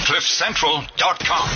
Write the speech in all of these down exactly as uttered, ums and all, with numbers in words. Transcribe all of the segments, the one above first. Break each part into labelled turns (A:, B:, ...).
A: cliff central dot com.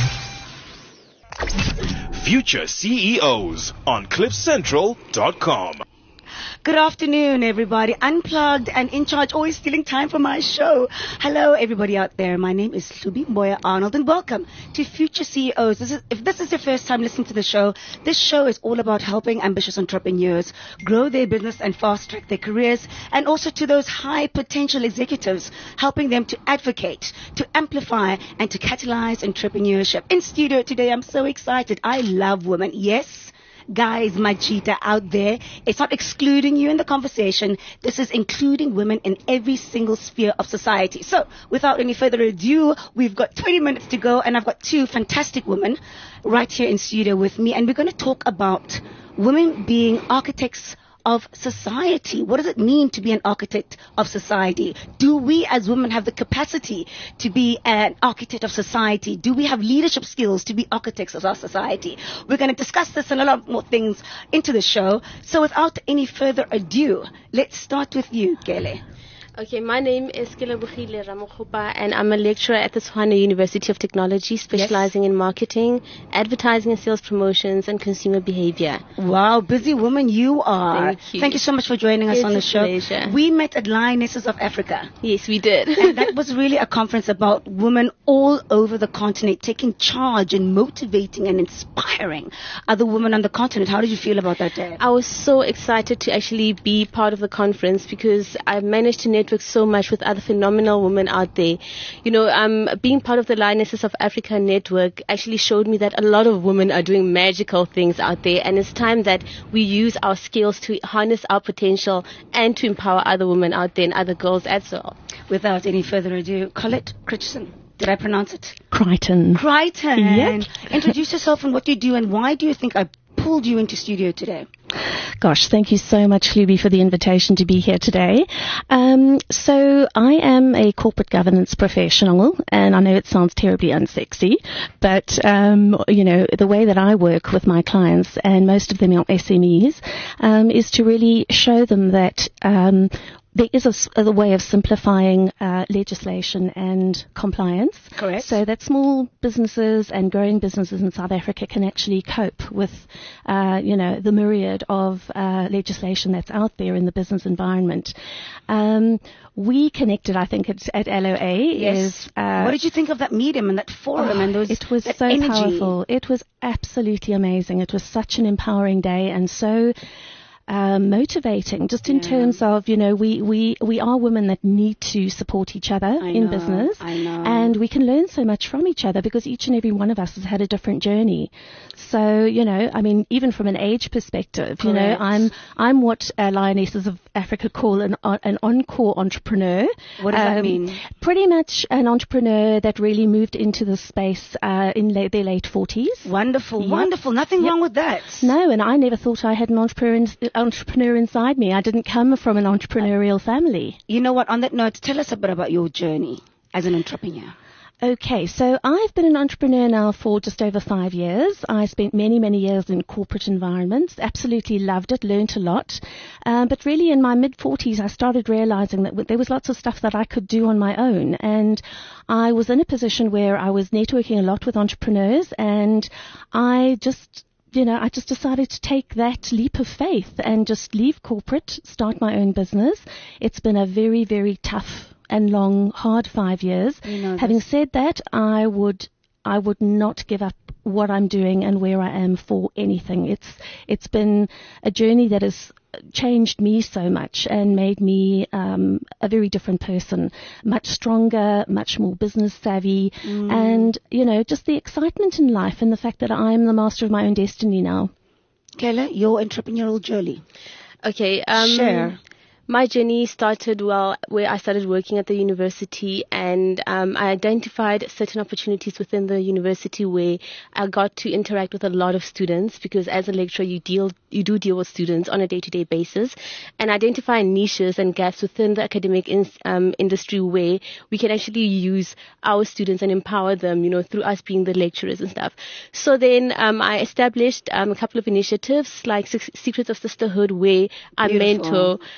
B: Future C E Os on cliff central dot com.
C: Good afternoon, everybody. Unplugged and in charge, always stealing time from my show. Hello, everybody out there. My name is Hlubi Mboya Arnold, and welcome to Future C E Os. This is, if this is your first time listening to the show, this show is all about helping ambitious entrepreneurs grow their business and fast-track their careers, and also to those high-potential executives, helping them to advocate, to amplify, and to catalyze entrepreneurship. In studio today, I'm so excited. I love women. Yes. Guys, my cheetah out there, it's not excluding you in the conversation. This is including women in every single sphere of society. So, without any further ado, we've got twenty minutes to go, and I've got two fantastic women right here in studio with me, and we're going to talk about women being architects of society. What does it mean to be an architect of society? Do we as women have the capacity to be an architect of society? Do we have leadership skills to be architects of our society? We're going to discuss this and a lot more things into the show. So without any further ado, let's start with you, Kele.
D: Okay, my name is Kelebogile Ramokgopa, and I'm a lecturer at the Tshwane University of Technology, specializing yes. in marketing, advertising and sales promotions, and consumer behavior.
C: Wow, busy woman you are.
D: Thank you.
C: Thank you so much for joining us
D: it's
C: on the
D: a
C: show.
D: Pleasure.
C: We met at Lionesses of Africa.
D: Yes, we did.
C: And that was really a conference about women all over the continent taking charge and motivating and inspiring other women on the continent. How did you feel about that day?
D: I was so excited to actually be part of the conference because I managed to network so much with other phenomenal women out there. You know, um, being part of the Lionesses of Africa network actually showed me that a lot of women are doing magical things out there, and it's time that we use our skills to harness our potential and to empower other women out there and other girls as well.
C: Without any further ado, Colette Critchson. Did I pronounce it?
E: Crichton.
C: Crichton.
E: Yep.
C: Introduce yourself and what you do, and why do you think I pulled you into studio today?
E: Gosh, thank you so much, Hlubi, for the invitation to be here today. Um, so I am a corporate governance professional, and I know it sounds terribly unsexy, but, um, you know, the way that I work with my clients, and most of them are S M Es, um, is to really show them that um, there is a, a way of simplifying uh, legislation and compliance.
C: Correct.
E: So that small businesses and growing businesses in South Africa can actually cope with, uh, you know, the myriad of uh, legislation that's out there in the business environment. Um, we connected, I think, at, at L O A.
C: Yes.
E: Is, uh,
C: what did you think of that medium and that forum
E: oh,
C: and those?
E: It was
C: that
E: so
C: energy?
E: powerful. It was absolutely amazing. It was such an empowering day and so Um, motivating, just in
C: yeah.
E: terms of, you know, we, we, we are women that need to support each other
C: I
E: in
C: know,
E: business.
C: I know.
E: And we can learn so much from each other because each and every one of us has had a different journey. So, you know, I mean, even from an age perspective,
C: Correct.
E: you know, I'm, I'm what uh, Lionesses of Africa call an, an encore entrepreneur.
C: What does
E: um,
C: that mean?
E: Pretty much an entrepreneur that really moved into the space uh, in la- their late forties.
C: Wonderful,
E: Yep.
C: wonderful. Nothing
E: Yep.
C: wrong with that.
E: No, and I never thought I had an entrepreneur, in, entrepreneur inside me. I didn't come from an entrepreneurial family.
C: You know what? On that note, tell us a bit about your journey as an entrepreneur.
E: Okay, so I've been an entrepreneur now for just over five years. I spent many, many years in corporate environments, absolutely loved it, learnt a lot. Um, but really in my mid-forties, I started realizing that there was lots of stuff that I could do on my own. And I was in a position where I was networking a lot with entrepreneurs, and I just... You know, I just decided to take that leap of faith and just leave corporate, start my own business. It's been a very, very tough and long, hard five years.
C: You know,
E: Having said that, I would, I would not give up what I'm doing and where I am for anything. It's, it's been a journey that has changed me so much and made me um, a very different person, much stronger, much more business savvy,
C: mm.
E: and, you know, just the excitement in life and the fact that I'm the master of my own destiny now.
C: Kayla, your entrepreneurial journey.
D: Okay. Um,
C: Share.
D: My journey started well where I started working at the university, and um, I identified certain opportunities within the university where I got to interact with a lot of students, because as a lecturer you deal you do deal with students on a day-to-day basis, and identify niches and gaps within the academic in, um, industry where we can actually use our students and empower them, you know, through us being the lecturers and stuff. So then um, I established um, a couple of initiatives like Secrets of Sisterhood, where I
C: Beautiful.
D: mentor the young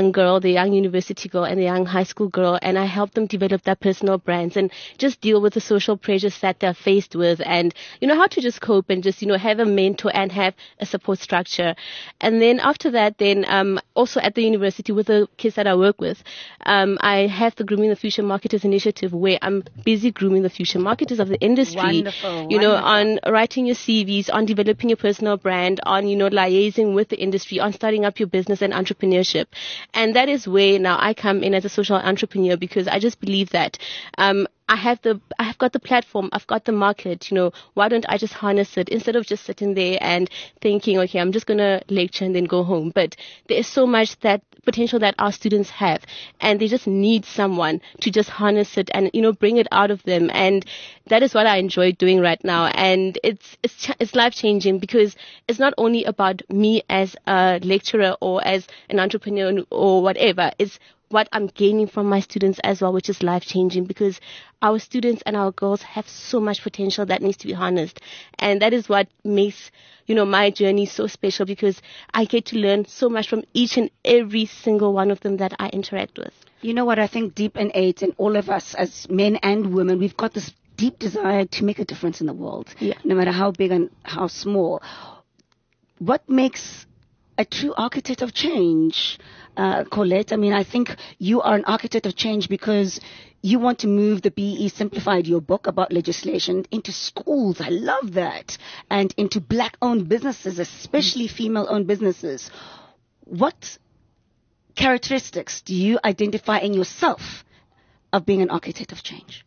D: young girl, the young university girl and the young high school girl, and I help them develop their personal brands and just deal with the social pressures that they're faced with, and, you know, how to just cope and just, you know, have a mentor and have a support structure. And then after that, then um, also at the university with the kids that I work with, um, I have the Grooming the Future Marketers initiative, where I'm busy grooming the future marketers of the industry.
C: Wonderful,
D: you know,
C: wonderful.
D: on writing your C Vs, on developing your personal brand, on, you know, liaising with the industry, on starting up your business and entrepreneurship. And that is where now I come in as a social entrepreneur, because I just believe that um, I have the, I have got the platform, I've got the market, you know, why don't I just harness it instead of just sitting there and thinking, okay, I'm just going to lecture and then go home. But there is so much that potential that our students have, and they just need someone to just harness it and, you know, bring it out of them. And that is what I enjoy doing right now. And it's, it's, it's life changing, because it's not only about me as a lecturer or as an entrepreneur or whatever. It's what I'm gaining from my students as well, which is life changing, because our students and our girls have so much potential that needs to be harnessed. And that is what makes, you know, my journey so special, because I get to learn so much from each and every single one of them that I interact with.
C: You know what? I think deep innate in all of us as men and women, we've got this deep desire to make a difference in the world,
D: Yeah.
C: no matter how big and how small. What makes a true architect of change, uh, Colette? I mean, I think you are an architect of change because you want to move the B E Simplified, your book about legislation, into schools. I love that. And into black-owned businesses, especially female-owned businesses. What characteristics do you identify in yourself of being an architect of change?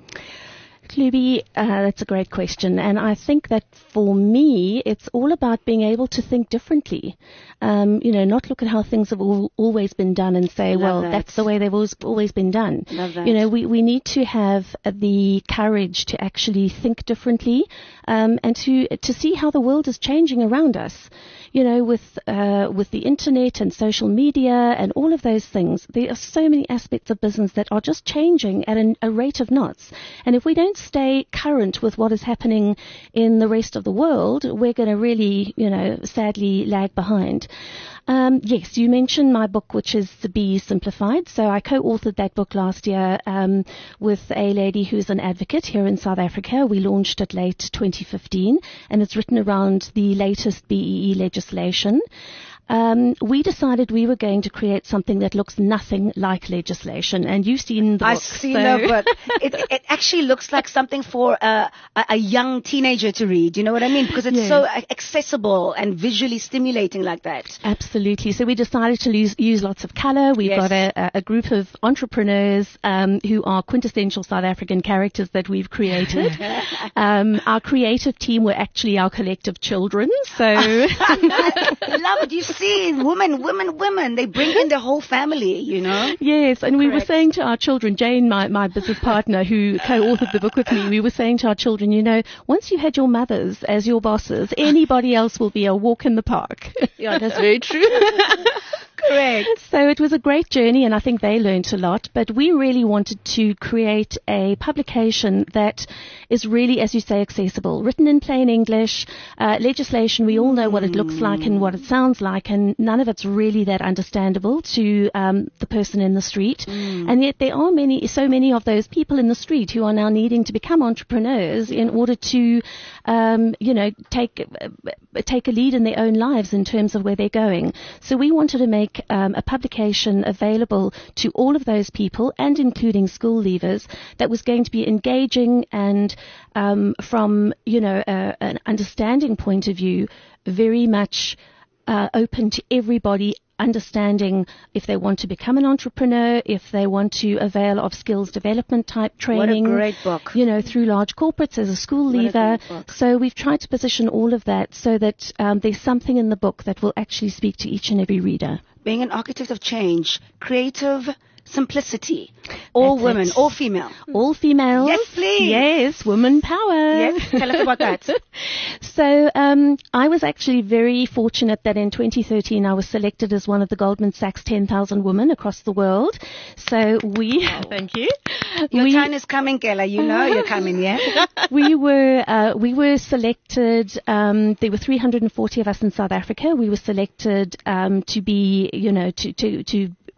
E: Klubi, uh, that's a great question. And I think that for me, it's all about being able to think differently. Um, you know, not look at how things have all, always been done and say,
C: Love
E: well,
C: that.
E: that's the way they've always, always been done.
C: Love that.
E: You know, we, we need to have the courage to actually think differently, um, and to, to see how the world is changing around us. You know, with uh, with the internet and social media and all of those things, there are so many aspects of business that are just changing at an, a rate of knots. And if we don't stay current with what is happening in the rest of the world, we're going to really, you know, sadly lag behind. Um, yes, you mentioned my book, which is The B E Simplified. So I co-authored that book last year um, with a lady who's an advocate here in South Africa. We launched it late twenty fifteen, and it's written around the latest B E E legislation. Um, we decided we were going to create something that looks nothing like legislation, and you've seen the book.
C: I've seen
E: so
C: the book. It, it actually looks like something for a, a, a young teenager to read. You know what I mean? Because it's
E: Yes.
C: so accessible and visually stimulating like that.
E: Absolutely. So we decided to use, use lots of color. We've
C: Yes.
E: got a, a group of entrepreneurs um, who are quintessential South African characters that we've created. um, our creative team were actually our collective children. So
C: I love it. You see, women, women, women, they bring in the whole family, you know?
E: yes, and we were
C: Correct.
E: saying to our children, Jane, my, my business partner who co-authored the book with me, we were saying to our children, you know, once you had your mothers as your bosses, anybody else will be a walk in the park.
D: Yeah, that's very true.
C: Correct.
E: So it was a great journey, and I think they learned a lot. But we really wanted to create a publication that is really, as you say, accessible, written in plain English. Uh, legislation, we all know what it looks like and what it sounds like, and none of it's really that understandable to um, the person in the street. And yet there are many, so many of those people in the street who are now needing to become entrepreneurs in order to, um, you know, take uh, take a lead in their own lives in terms of where they're going. So we wanted to make Um, a publication available to all of those people, and including school leavers, that was going to be engaging and um, from, you know, a, an understanding point of view, very much uh, open to everybody, understanding if they want to become an entrepreneur, if they want to avail of skills development type training.
C: What a great book.
E: You know, through large corporates as a school
C: What a
E: leaver.
C: great book.
E: So we've tried to position all of that so that um, there's something in the book that will actually speak to each and every reader.
C: Being an architect of change, creative simplicity. All
E: That's
C: women,
E: it.
C: all female.
E: All females.
C: Yes, please.
E: Yes, woman power.
C: Yes, tell us about that.
E: So um, I was actually very fortunate that in twenty thirteen I was selected as one of the Goldman Sachs ten thousand women across the world. So we, thank you.
C: Your
E: we,
C: time is coming, Kela. You know you're coming, yeah?
E: we were uh, we were selected. Um, there were three hundred forty of us in South Africa. We were selected um, to be, you know, to to to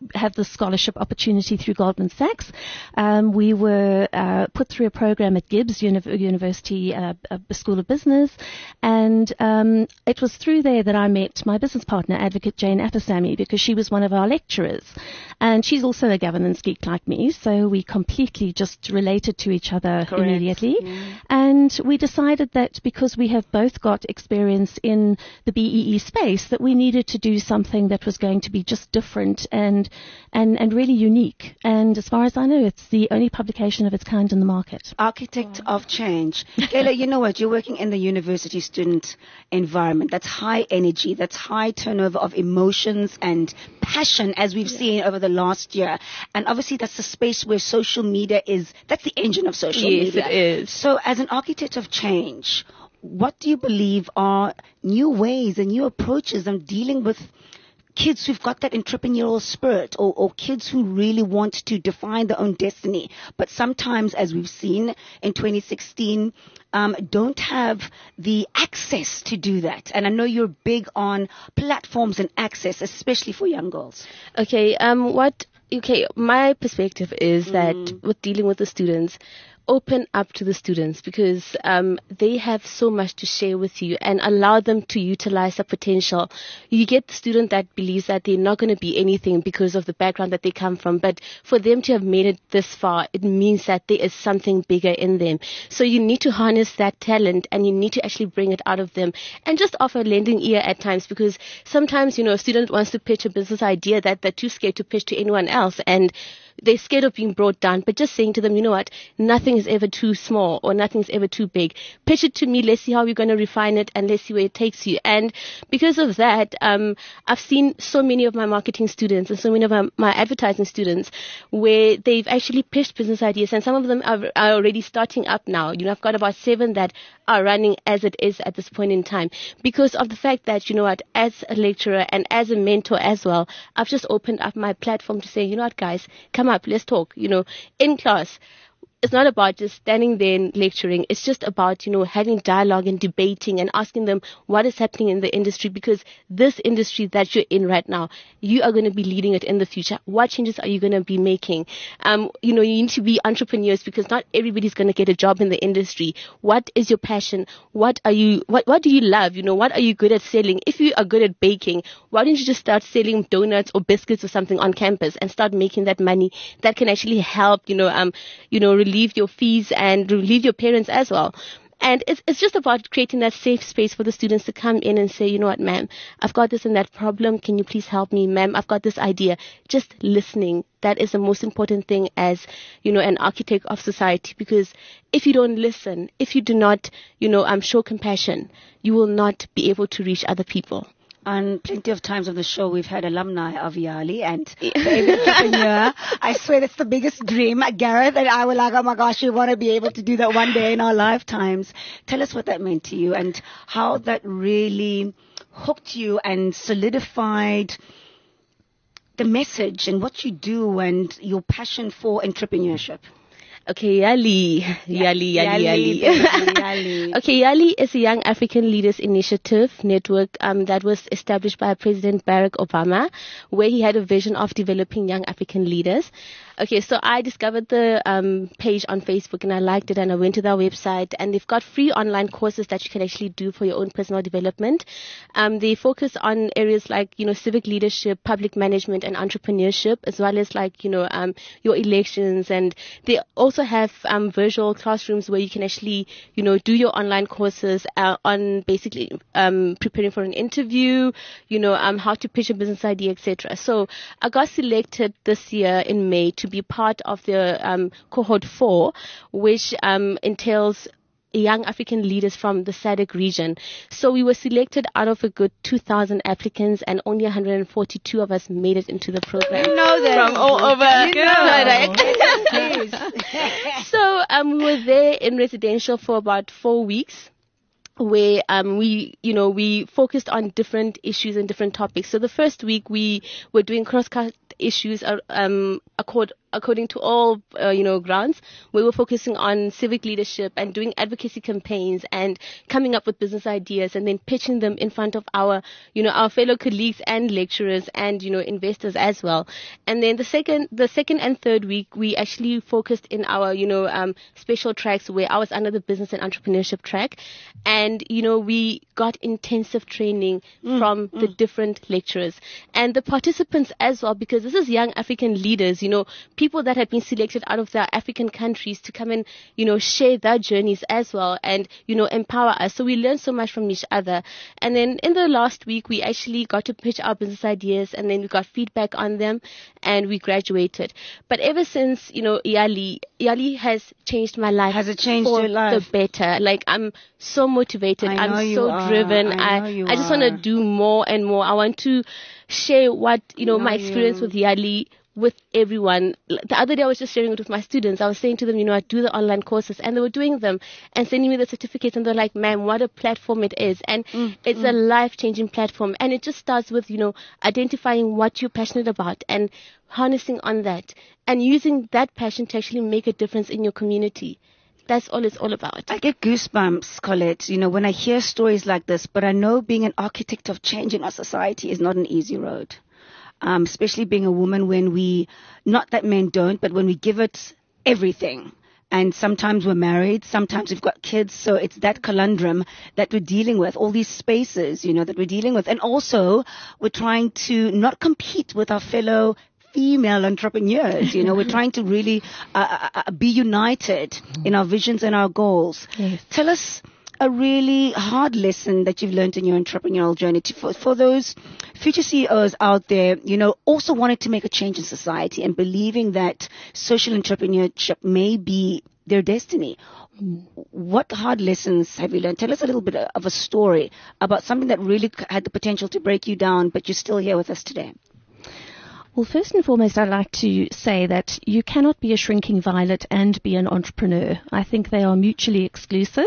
E: have the scholarship opportunity through Goldman Sachs. Um, we were uh, put through a program at Gibbs Uni- University uh, uh, School of Business, and um, it was through there that I met my business partner, Advocate Jane Afasami, because she was one of our lecturers, and she's also a governance geek like me, so we completely just related to each other
C: Correct.
E: immediately.
C: Yeah.
E: And we decided that because we have both got experience in the B E E space, that we needed to do something that was going to be just different and and and really unique. And as far as I know, it's the only publication of its kind in the market.
C: Architect of change. Kayla, you know what? You're working in the university student environment. That's high energy. That's high turnover of emotions and passion, as we've seen over the last year. And obviously, that's the space where social media is, that's the engine of social
D: Yes,
C: media.
D: it is.
C: So as an architect of change, what do you believe are new ways and new approaches of dealing with kids who've got that entrepreneurial spirit, or, or kids who really want to define their own destiny, but sometimes, as we've seen in twenty sixteen, um, don't have the access to do that? And I know you're big on platforms and access, especially for young girls.
D: Okay, um, what, okay, my perspective is that
C: Mm.
D: with dealing with the students, open up to the students, because um, they have so much to share with you, and allow them to utilize their potential. You get the student that believes that they're not going to be anything because of the background that they come from, but for them to have made it this far, it means that there is something bigger in them. So you need to harness that talent, and you need to actually bring it out of them, and just offer a lending ear at times, because sometimes, you know, a student wants to pitch a business idea that they're too scared to pitch to anyone else, and they're scared of being brought down. But just saying to them, you know what, nothing is ever too small, or nothing is ever too big. Pitch it to me. Let's see how we're going to refine it, and let's see where it takes you. And because of that, um, I've seen so many of my marketing students and so many of my, my advertising students where they've actually pitched business ideas, and some of them are, are already starting up now. You know, I've got about seven that are running as it is at this point in time, because of the fact that, you know what, as a lecturer and as a mentor as well, I've just opened up my platform to say, you know what, guys, come up, let's talk, you know, in class. It's not about just standing there and lecturing. It's just about, you know, having dialogue and debating and asking them what is happening in the industry, because this industry that you're in right now, you are going to be leading it in the future. What changes are you going to be making? Um, you know, you need to be entrepreneurs, because not everybody's going to get a job in the industry. What is your passion? What are you, what, what do you love? You know, what are you good at selling? If you are good at baking, why don't you just start selling donuts or biscuits or something on campus and start making that money that can actually help, you know, um, you know, relieve your fees and relieve your parents as well. And it's it's just about creating that safe space for the students to come in and say, you know what, ma'am, I've got this and that problem. Can you please help me? Ma'am, I've got this idea. Just listening. That is the most important thing as, you know, an architect of society, because if you don't listen, if you do not, you know, um, show compassion, you will not be able to reach other people.
C: And plenty of times on the show, we've had alumni of Yali and the entrepreneur. I swear that's the biggest dream. Gareth and I were like, oh my gosh, we want to be able to do that one day in our lifetimes. Tell us what that meant to you and how that really hooked you and solidified the message and what you do and your passion for entrepreneurship.
D: Okay, Yali. Yali, Yali, Yali.
C: Yali, Yali.
D: Okay, Yali is a Young African Leaders Initiative network um, that was established by President Barack Obama, where he had a vision of developing young African leaders. Okay, so I discovered the um, page on Facebook and I liked it, and I went to their website, and they've got free online courses that you can actually do for your own personal development. Um, they focus on areas like, you know, civic leadership, public management, and entrepreneurship, as well as like, you know, um, your elections. And they also have um, virtual classrooms where you can actually, you know, do your online courses uh, on basically um, preparing for an interview, you know, um, how to pitch a business idea, et cetera. So I got selected this year in May to be part of the um, cohort four, which um, entails young African leaders from the S A D C region. So we were selected out of a good two thousand applicants, and only one hundred forty-two of us made it into the program.
C: You know that.
D: From all over.
C: You know.
D: So um, we were there in residential for about four weeks. Where um we you know we focused on different issues and different topics. So the first week we were doing cross-cut issues uh, um accord according to all, uh, you know, grants, we were focusing on civic leadership and doing advocacy campaigns and coming up with business ideas and then pitching them in front of our, you know, our fellow colleagues and lecturers and, you know, investors as well. And then the second, the second and third week, we actually focused in our, you know, um, special tracks where I was under the business and entrepreneurship track. And, you know, we got intensive training mm, from mm. the different lecturers and the participants as well, because this is young African leaders, you know, people that had been selected out of their African countries to come and, you know, share their journeys as well and, you know, empower us. So we learned so much from each other. And then in the last week, we actually got to pitch our business ideas and then we got feedback on them and we graduated. But ever since, you know, Yali, Yali has changed my life.
C: Has it changed
D: for
C: your life?
D: The better. Like, I'm so motivated.
C: I know
D: I'm
C: you
D: so
C: are.
D: driven.
C: I, know
D: I,
C: you
D: I just
C: are.
D: want to do more and more. I want to share what, you know,
C: know
D: my experience
C: you.
D: with Yali with everyone. The other day I was just sharing it with my students. I was saying to them, you know, I do the online courses and they were doing them and sending me the certificates and they're like, ma'am, what a platform it is. And
C: mm,
D: it's
C: mm.
D: a life-changing platform. And it just starts with, you know, identifying what you're passionate about and harnessing on that and using that passion to actually make a difference in your community. That's all it's all about.
C: I get goosebumps, Colette, you know, when I hear stories like this, but I know being an architect of change in our society is not an easy road. Um, especially being a woman when we, not that men don't, but when we give it everything. And sometimes we're married, sometimes we've got kids, so it's that conundrum that we're dealing with, all these spaces, you know, that we're dealing with. And also, we're trying to not compete with our fellow female entrepreneurs, you know, we're trying to really uh, uh, be united in our visions and our goals.
E: Yes.
C: Tell us a really hard lesson that you've learned in your entrepreneurial journey to, for, for those future C E Os out there, you know, also wanting to make a change in society and believing that social entrepreneurship may be their destiny. What hard lessons have you learned? Tell us a little bit of a story about something that really had the potential to break you down, but you're still here with us today.
E: Well, first and foremost, I'd like to say that you cannot be a shrinking violet and be an entrepreneur. I think they are mutually exclusive.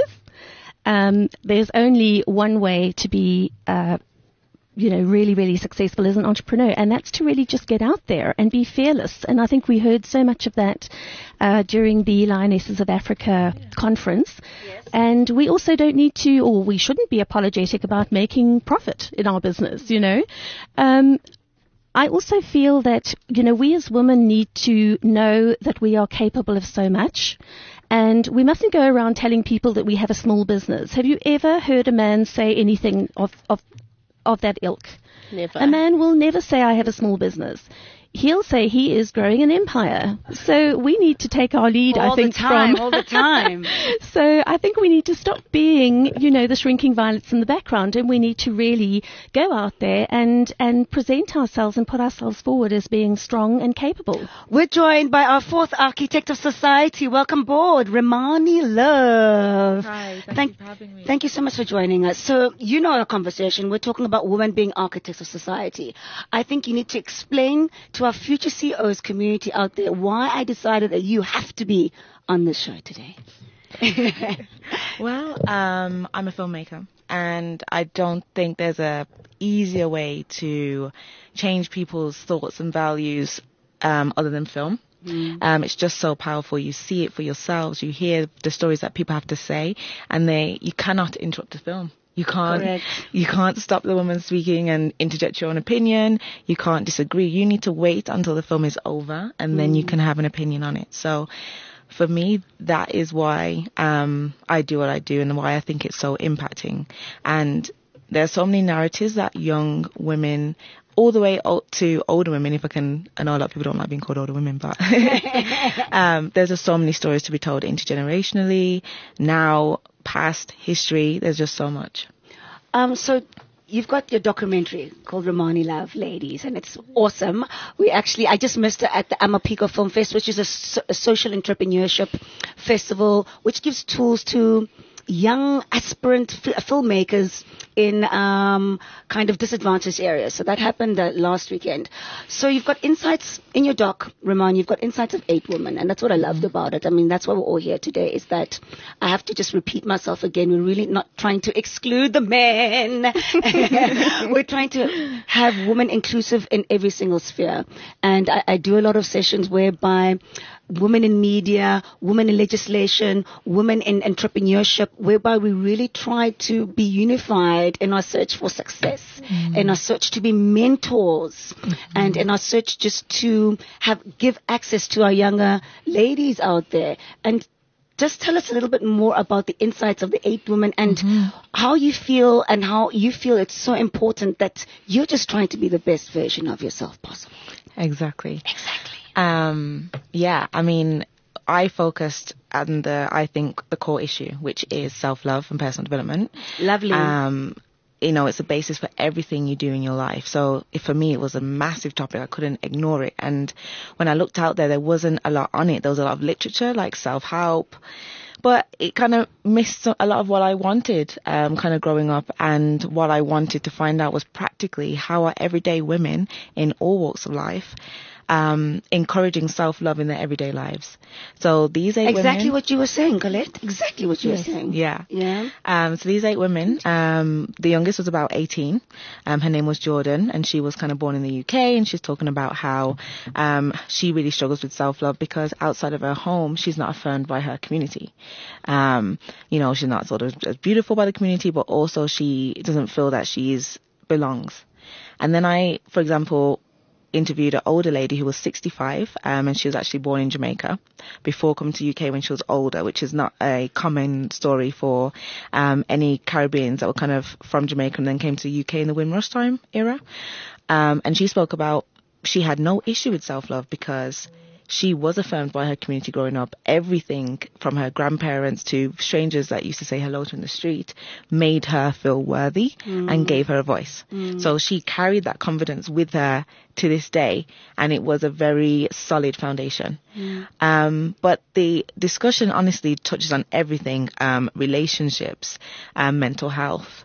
E: Um, there's only one way to be, uh, you know, really, really successful as an entrepreneur, and that's to really just get out there and be fearless. And I think we heard so much of that uh, during the Lionesses of Africa yeah. conference. Yes. And we also don't need to, or we shouldn't be apologetic about making profit in our business, you know. Um, I also feel that, you know, we as women need to know that we are capable of so much. And we mustn't go around telling people that we have a small business. Have you ever heard a man say anything of, of, of that ilk?
D: Never.
E: A man will never say, I have a small business. He'll say he is growing an empire. So we need to take our lead,
C: all
E: I think,
C: the time,
E: from...
C: all the time.
E: So I think we need to stop being, you know, the shrinking violets in the background, and we need to really go out there and, and present ourselves and put ourselves forward as being strong and capable.
C: We're joined by our fourth architect of society. Welcome aboard, Ramani Love.
F: Hi, thank,
C: thank
F: you for having me.
C: Thank you so much for joining us. So, you know our conversation. We're talking about women being architects of society. I think you need to explain to our future C E Os community out there why I decided that you have to be on this show today.
F: Well, um, I'm a filmmaker, and I don't think there's a easier way to change people's thoughts and values um, other than film. Mm. Um, it's just so powerful. You see it for yourselves. You hear the stories that people have to say, and they you cannot interrupt the film. You can't,
C: Correct.
F: you can't stop the woman speaking and interject your own opinion. You can't disagree. You need to wait until the film is over, and mm. then you can have an opinion on it. So, for me, that is why um, I do what I do, and why I think it's so impacting. And there's so many narratives that young women, all the way to older women, if I can, I know a lot of people don't like being called older women, but um, there's just so many stories to be told intergenerationally, now, past, history, there's just so much.
C: Um, so you've got your documentary called Ramani Love, ladies, and it's awesome. We actually, I just missed it at the Amapico Film Fest, which is a, so, a social entrepreneurship festival, which gives tools to young aspirant f- filmmakers in um, kind of disadvantaged areas. So that happened uh, last weekend. So you've got insights in your doc, Ramon. You've got insights of eight women, and that's what I loved about it. I mean, that's why we're all here today, is that I have to just repeat myself again. We're really not trying to exclude the men. We're trying to have women inclusive in every single sphere. And I, I do a lot of sessions whereby women in media, women in legislation, women in entrepreneurship, whereby we really try to be unified in our search for success, mm. in our search to be mentors, mm-hmm. and in our search just to have give access to our younger ladies out there. And just tell us a little bit more about the insights of the eight women and mm-hmm. how you feel and how you feel it's so important that you're just trying to be the best version of yourself possible.
F: Exactly.
C: Exactly.
F: Um, yeah, I mean, I focused on the, I think, the core issue, which is self-love and personal development.
C: Lovely.
F: Um, you know, it's a basis for everything you do in your life. So if, for me, it was a massive topic. I couldn't ignore it. And when I looked out there, there wasn't a lot on it. There was a lot of literature, like self-help. But it kind of missed a lot of what I wanted, um, kind of growing up. And what I wanted to find out was practically how are everyday women in all walks of life Um, encouraging self-love in their everyday lives. So these eight
C: exactly
F: women...
C: what you were saying, Colette. Exactly what you
F: yes,
C: were saying.
F: Yeah.
C: Yeah.
F: Um, so these eight women, um, the youngest was about eighteen. Um, her name was Jordan, and she was kind of born in the U K, and she's talking about how um, she really struggles with self-love because outside of her home, she's not affirmed by her community. Um, you know, she's not sort of as beautiful by the community, but also she doesn't feel that she's belongs. And then I, for example, interviewed an older lady who was sixty-five, um, and she was actually born in Jamaica before coming to U K when she was older, which is not a common story for um, any Caribbeans that were kind of from Jamaica and then came to the U K in the Windrush time era. Um, and she spoke about she had no issue with self-love because she was affirmed by her community growing up. Everything from her grandparents to strangers that used to say hello to in the street made her feel worthy mm. and gave her a voice. Mm. So she carried that confidence with her to this day, and it was a very solid foundation. Mm. Um, but the discussion honestly touches on everything, um, relationships, um, mental health,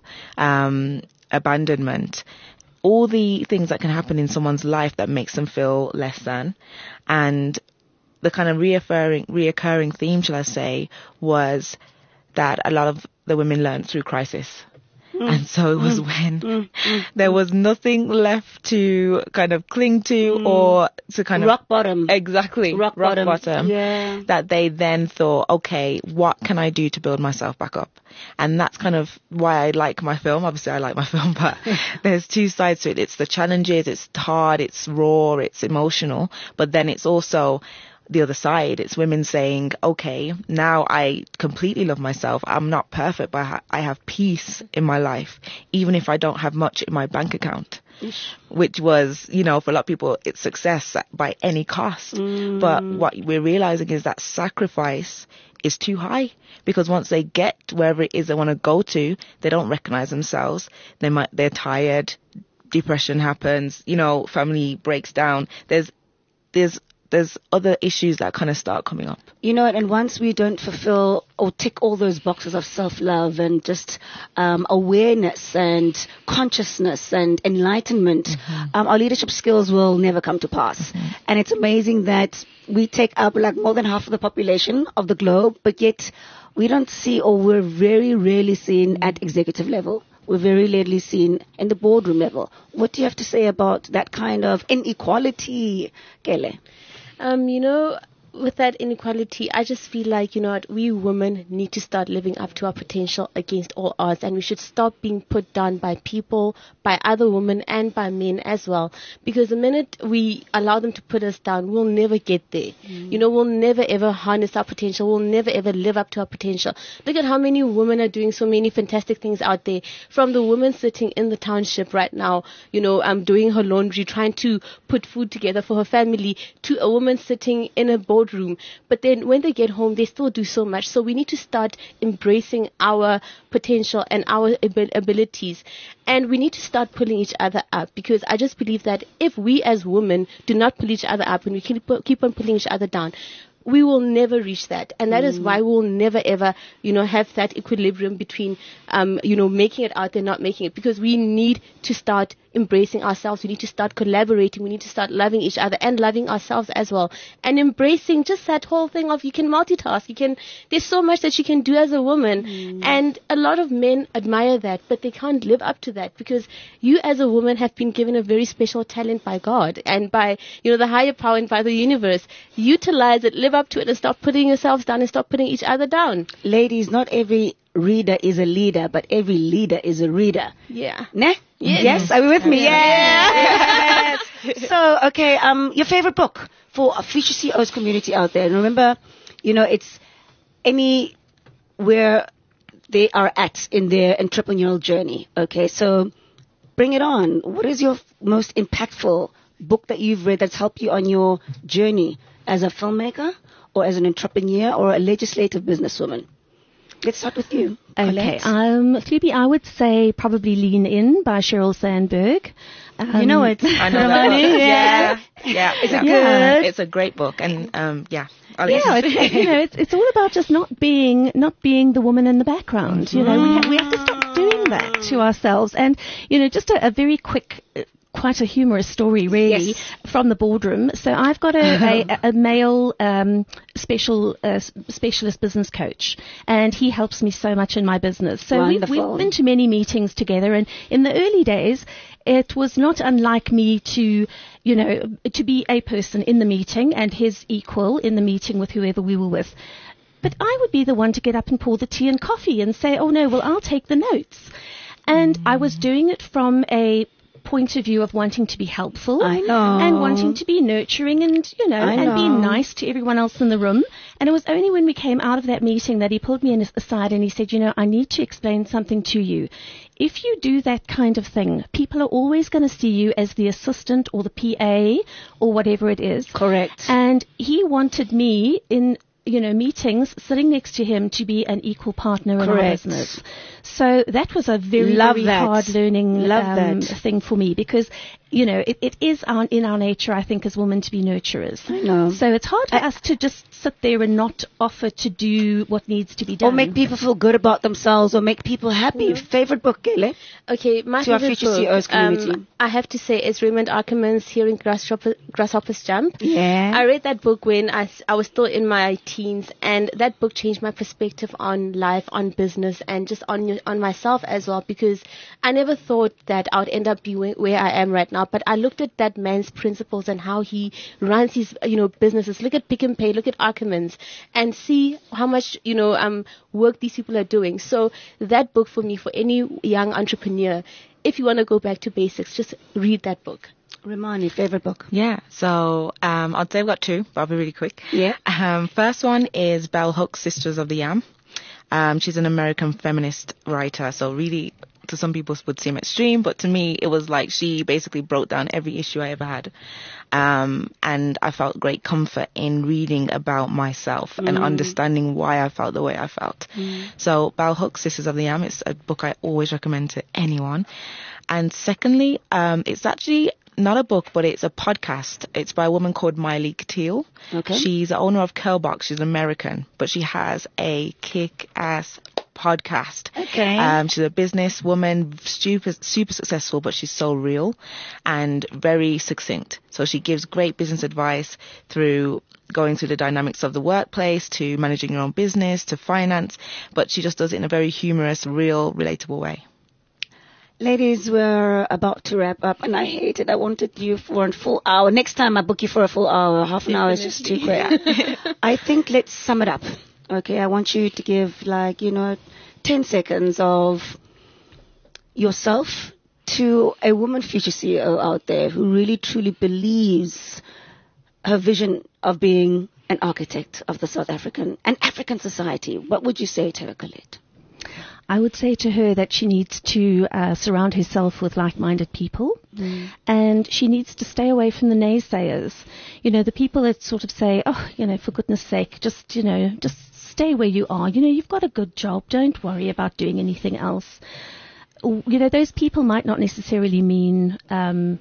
F: um, abandonment, all the things that can happen in someone's life that makes them feel less than. And the kind of reoccurring, reoccurring theme, shall I say, was that a lot of the women learned through crisis. Mm. And so it was mm. when mm. Mm. there was nothing left to kind of cling to mm. or to kind
C: rock
F: of...
C: Rock bottom.
F: Exactly.
C: Rock,
F: rock
C: bottom.
F: bottom.
C: Yeah.
F: That they then thought, okay, what can I do to build myself back up? And that's kind of why I like my film. Obviously, I like my film, but there's two sides to it. It's the challenges, it's hard, it's raw, it's emotional, but then it's also the other side. It's women saying, okay, now I completely love myself. I'm not perfect, but I have peace in my life, even if I don't have much in my bank account. Ish. Which was, you know, for a lot of people, it's success by any cost. Mm. But what we're realizing is that sacrifice is too high, because once they get wherever it is they want to go to, they don't recognize themselves. They might, they're tired, depression happens, you know, family breaks down. There's, there's, there's other issues that kind of start coming up.
C: You know, and once we don't fulfill or tick all those boxes of self-love and just um, awareness and consciousness and enlightenment, mm-hmm. um, our leadership skills will never come to pass. Mm-hmm. And it's amazing that we take up like more than half of the population of the globe, but yet we don't see, or we're very rarely seen at executive level. We're very rarely seen in the boardroom level. What do you have to say about that kind of inequality, Kele?
D: Um, you know, with that inequality, I just feel like, you know what, we women need to start living up to our potential against all odds, and we should stop being put down by people, by other women, and by men as well. Because the minute we allow them to put us down, we'll never get there. Mm. You know, we'll never ever harness our potential. We'll never ever live up to our potential. Look at how many women are doing so many fantastic things out there. From the woman sitting in the township right now, you know, um, doing her laundry, trying to put food together for her family, to a woman sitting in a board room, but then when they get home they still do so much. So we need to start embracing our potential and our ab- abilities, and we need to start pulling each other up, because I just believe that if we as women do not pull each other up and we keep, keep on pulling each other down, we will never reach that. And that mm. is why we'll never ever, you know, have that equilibrium between, um, you know, making it out there, not making it, because we need to start embracing ourselves. We need to start collaborating. We need to start loving each other and loving ourselves as well. And embracing just that whole thing of you can multitask. You can, there's so much that you can do as a woman. Mm. And a lot of men admire that, but they can't live up to that because you as a woman have been given a very special talent by God and by, you know, the higher power and by the universe. Utilize it, live up to it, and stop putting yourselves down and stop putting each other down.
C: Ladies, not every reader is a leader, but every leader is a reader.
D: Yeah.
C: Nah?
D: Yes.
C: Yes? Are we with me?
D: Yeah.
C: Yes. So, okay, um, your favorite book for a future C E Os community out there. And remember, you know, it's any where they are at in their entrepreneurial journey. Okay, so bring it on. What is your f- most impactful book that you've read that's helped you on your journey as a filmmaker or as an entrepreneur or a legislative businesswoman? Let's start with you.
E: Okay, um, Phoebe, I would say probably Lean In by Sheryl Sandberg. Um,
C: you know it.
F: I know that book.
C: Yeah.
F: Yeah. yeah.
C: Is it
F: yeah.
C: good?
F: It's a great book, and um, yeah. I'll
E: yeah, it's, you know, it's it's all about just not being not being the woman in the background. You know, we ha- we have to stop doing that to ourselves. And you know, just a, a very quick. Uh, quite a humorous story, really,
C: yes.
E: from the boardroom. So I've got a, a, a male um, special uh, specialist business coach, and he helps me so much in my business. So we've, we've been to many meetings together, and in the early days, it was not unlike me to, you know, to be a person in the meeting and his equal in the meeting with whoever we were with. But I would be the one to get up and pour the tea and coffee and say, oh no, well, I'll take the notes. And mm. I was doing it from a point of view of wanting to be helpful.
C: I know.
E: And wanting to be nurturing and, you know,
C: I
E: and
C: know.
E: be nice to everyone else in the room. And it was only when we came out of that meeting that he pulled me in aside and he said, you know, I need to explain something to you. If you do that kind of thing, people are always going to see you as the assistant or the P A or whatever it is.
C: Correct.
E: And he wanted me in, you know, meetings, sitting next to him to be an equal partner in
C: Correct.
E: our business. So that was a very,
C: Love
E: very
C: that.
E: hard learning
C: Love
E: um,
C: that.
E: thing for me because, you know, it, it is our, in our nature, I think, as women to be nurturers.
C: I know.
E: So it's hard for
C: I,
E: us to just sit there and not offer to do what needs to be done.
C: Or make people feel good about themselves or make people happy.
D: Mm-hmm.
C: Favorite book, Gayle?
D: Okay, my
C: To our
D: favorite
C: future
D: book,
C: C E Os community.
D: Um, I have to say is Raymond Ackerman's Hearing Grasshopper, Grasshoppers Jump.
C: Yeah.
D: I read that book when I, I was still in my teens, and that book changed my perspective on life, on business, and just on your, on myself as well, because I never thought that I would end up being where I am right now. But I looked at that man's principles and how he runs his, you know, businesses. Look at Pick and Pay, look at Ackerman's, and see how much, you know, um, work these people are doing. So that book for me, for any young entrepreneur, if you want to go back to basics, just read that book.
C: Romani, favorite book?
F: Yeah, so um, I'd say I've got two, but I'll be really quick.
C: Yeah.
F: Um, first one is Bell Hooks, Sisters of the Yam. Um, she's an American feminist writer, so really, to some people would seem extreme, but to me, it was like she basically broke down every issue I ever had. Um, and I felt great comfort in reading about myself mm. and understanding why I felt the way I felt. Mm. So Bell Hooks, Sisters of the Yam, it's a book I always recommend to anyone. And secondly, um, it's actually not a book, but it's a podcast. It's by a woman called Myleik Teele.
C: Okay.
F: She's the owner of Curlbox. She's American, but she has a kick-ass podcast.
C: Okay.
F: Um, she's a businesswoman, super, super successful, but she's so real and very succinct. So she gives great business advice through going through the dynamics of the workplace, to managing your own business, to finance, but she just does it in a very humorous, real, relatable way.
C: Ladies, we're about to wrap up, and I hate it. I wanted you for a full hour. Next time I book you for a full hour. Half an hour is just too quick. I think let's sum it up. Okay, I want you to give, like, you know, ten seconds of yourself to a woman future C E O out there who really, truly believes her vision of being an architect of the South African and African society. What would you say to her, Colette?
E: I would say to her that she needs to uh, surround herself with like-minded people, mm. and she needs to stay away from the naysayers. You know, the people that sort of say, oh, you know, for goodness sake, just, you know, just stay where you are. You know, you've got a good job. Don't worry about doing anything else. You know, those people might not necessarily mean um,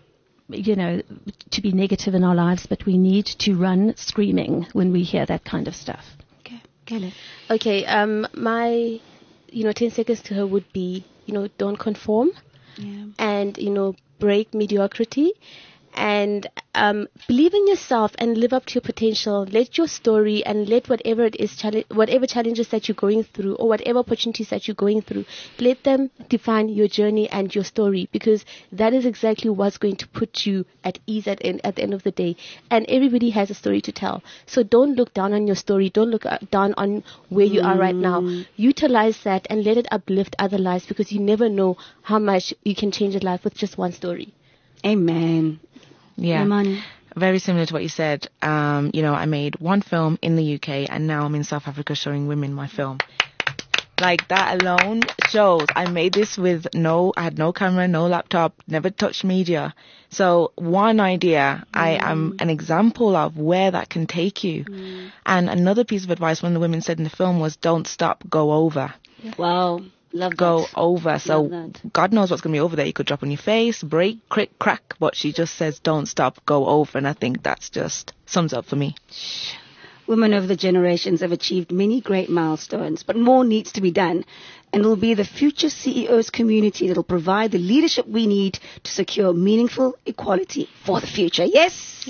E: you know, to be negative in our lives, but we need to run screaming when we hear that kind of stuff.
C: Okay, Kelly.
D: Okay, um, my, you know, ten seconds to her would be, you know, don't conform.
C: Yeah.
D: And, you know, break mediocrity. And um, believe in yourself and live up to your potential. Let your story and let whatever it is, challenge, whatever challenges that you're going through or whatever opportunities that you're going through, let them define your journey and your story, because that is exactly what's going to put you at ease at, in, at the end of the day. And everybody has a story to tell. So don't look down on your story. Don't look down on where you are right now. Utilize that and let it uplift other lives, because you never know how much you can change a life with just one story.
C: Amen.
F: Yeah.
C: Ramani.
F: Very similar to what you said. Um, you know, I made one film in the U K and now I'm in South Africa showing women my film. Like, that alone shows I made this with no, I had no camera, no laptop, never touched media. So one idea, mm. I am an example of where that can take you. Mm. And another piece of advice one of the women said in the film was, don't stop, go over.
C: Yeah. Wow. Love
F: go
C: that.
F: over. So God knows what's going to be over there. You could drop on your face, break, crick, crack. But she just says, don't stop, go over. And I think that's just sums up for me.
C: Women over the generations have achieved many great milestones, but more needs to be done. And it will be the future C E Os community that will provide the leadership we need to secure meaningful equality for the future. Yes?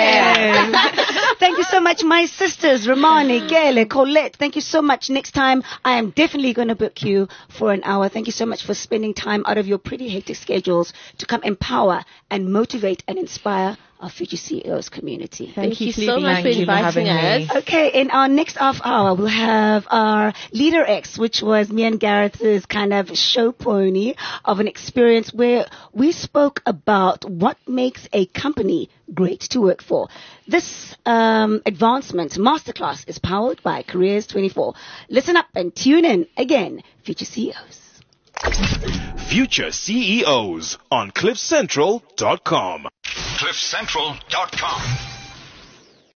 D: Yes.
C: Thank you so much, my sisters, Ramani, Gayle, Colette. Thank you so much. Next time, I am definitely going to book you for an hour. Thank you so much for spending time out of your pretty hectic schedules to come empower and motivate and inspire our future C E Os community.
D: Thank, Thank you, you so much for inviting us.
C: Me. Okay, in our next half hour, we'll have our Leader X, which was me and Gareth's kind of show pony of an experience where we spoke about what makes a company great to work for. This um, advancement masterclass is powered by Careers twenty-four. Listen up and tune in again, Future C E Os.
B: Future C E Os on cliff central dot com.
A: cliff central dot com